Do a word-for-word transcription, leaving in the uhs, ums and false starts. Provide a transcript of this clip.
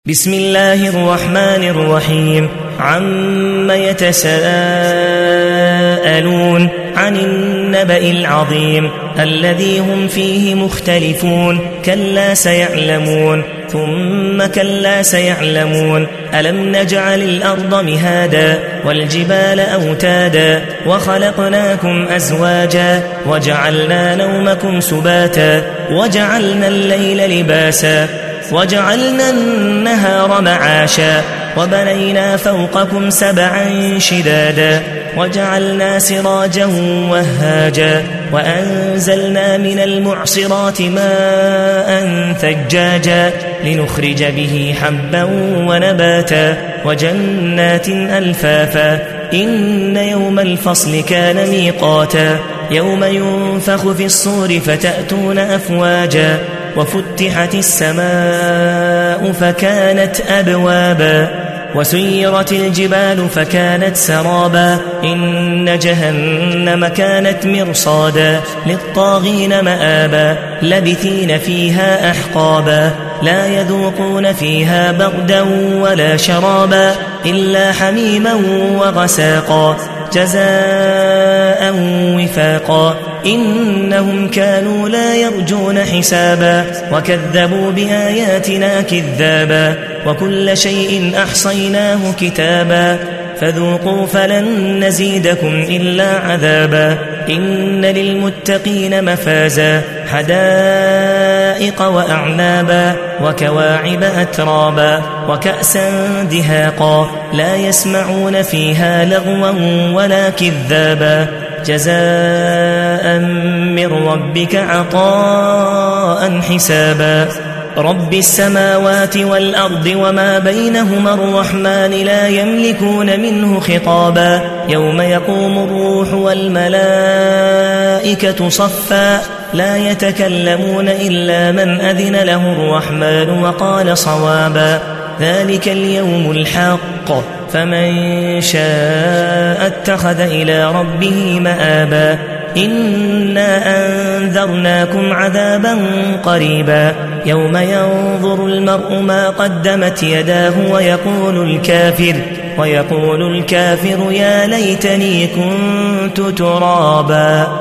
بسم الله الرحمن الرحيم عم يتساءلون عن النبأ العظيم الذي هم فيه مختلفون كلا سيعلمون ثم كلا سيعلمون ألم نجعل الأرض مهادا والجبال أوتادا وخلقناكم أزواجا وجعلنا نومكم سباتا وجعلنا الليل لباسا وجعلنا النهار معاشا وبنينا فوقكم سبعا شدادا وجعلنا سراجا وهاجا وأنزلنا من المعصرات ماء ثجاجا لنخرج به حبا ونباتا وجنات ألفافا إن يوم الفصل كان ميقاتا يوم ينفخ في الصور فتأتون أفواجا وفتحت السماء فكانت أبوابا وسيرت الجبال فكانت سرابا إن جهنم كانت مرصادا للطاغين مآبا لبثين فيها أحقابا لا يذوقون فيها بردا ولا شرابا إلا حميما وغساقا جزاء وفاقا إنهم كانوا لا يرجون حسابا وكذبوا بآياتنا كذابا وكل شيء أحصيناه كتابا فذوقوا فلن نزيدكم إلا عذابا إن للمتقين مفازا حدائق وأعنابا وكواعب أترابا وكأسا دهاقا لا يسمعون فيها لغوا ولا كذابا جزاء من ربك عطاء حسابا رب السماوات والأرض وما بينهما الرحمن لا يملكون منه خطابا يوم يقوم الروح والملائكة صفا لا يتكلمون إلا من أذن له الرحمن وقال صوابا ذلك اليوم الحق فمن شاء اتخذ إلى ربه مآبا إنا أنذرناكم عذابا قريبا يوم ينظر المرء ما قدمت يداه ويقول الكافر ويقول الكافر يا ليتني كنت ترابا.